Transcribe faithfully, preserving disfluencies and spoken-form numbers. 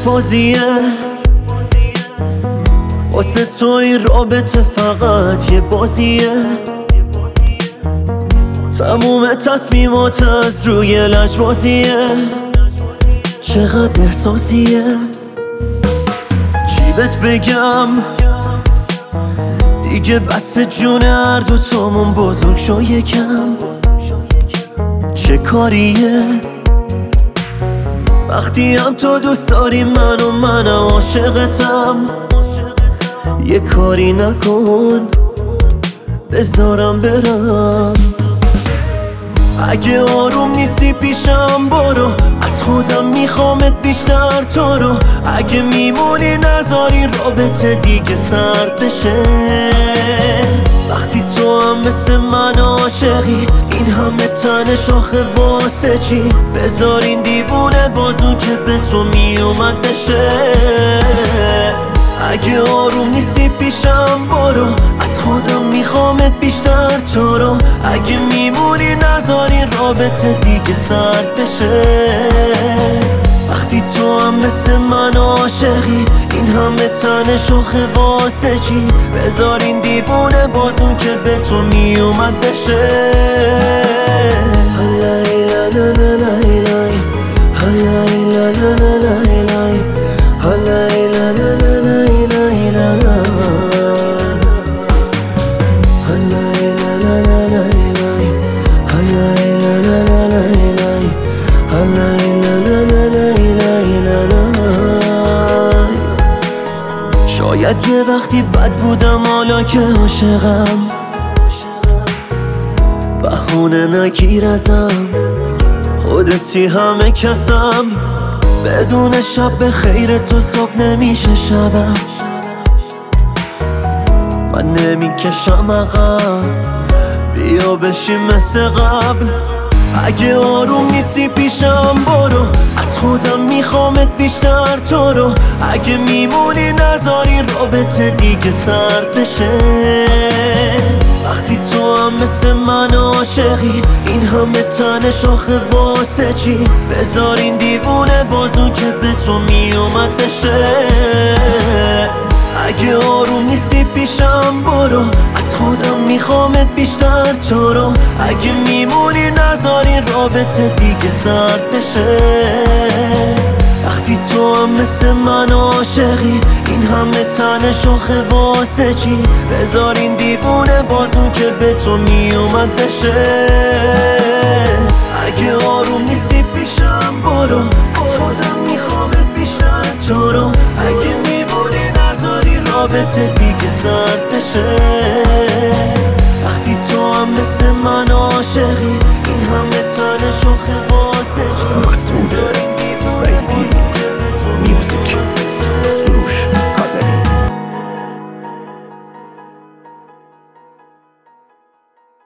بازیه، واسه تو این رابطه فقط یه بازیه. تموم تصمیمات از روی لجبازیه، چقدر احساسیه. چی بهت بگم دیگه بس جون هر دو تامون بزرگ شو یکم. چه کاریه وقتی هم تو دوست داری من و منم عاشقتم. یه کاری نکن بذارم برم. اگه آروم نیستی پیشم برو، از خودم میخوامت بیشتر تو رو. اگه میمونی نذاری رابطه دیگه سرد بشه. وقتی تو هم مثل من عاشقی، این همه تن شاخه واسه چی؟ بذار این دیوونه بازو که به تو میومد بشه. اگه آروم نیستی پیشم برو، از خودم میخوامت بیشتر تو رو. اگه میمونی نذاری رابطه دیگه سرد بشه. وقتی تو هم مثل من عاشقی، این همه تن شاخه واسه چی؟ بذار این دیوونه بازو که به تو میومد بشه. هلای لا لا لا لای، هلای لا لا لا لای، هلای لا لا لا لای لای لا لا، هلای لا لا لا لای، هلای لا لا لا لای، هلای لا لا لا لای لا لا. شاید یه وقتی بد بودم حالا که عاشقم، بهونه نگیر ازم. خودتی همه کسم، بدون شب به خیر تو صبح نمیشه شبم. من نمیکشم عقب، بیا بشیم مثل قبل. اگه آروم نیستی پیشم برو، از خودم میخوامت بیشتر تو رو. اگه میمونی نذاری رابطه دیگه سرد بشه. وقتی تو هم مثل من عاشقی، این همه تن شاخه واسه چی؟ بذار این دیوونه بازو که به تو میومد بشه. اگه آروم نیستی پیشم برو، از خودم میخوامت بیشتر تو رو. اگه میمونی نذاری رابطه دیگه سرد بشه. وقتی تو هم مثل من عاشقی، این همه تن شاخه واسه چی؟ بذار این دیوونه بازو که به تو میومد بشه. اگه آروم نیستی پیشم برو، از خودم میخوامت بیشتر تو رو. اگه میمونی نذاری رابطه دیگه سرد بشه.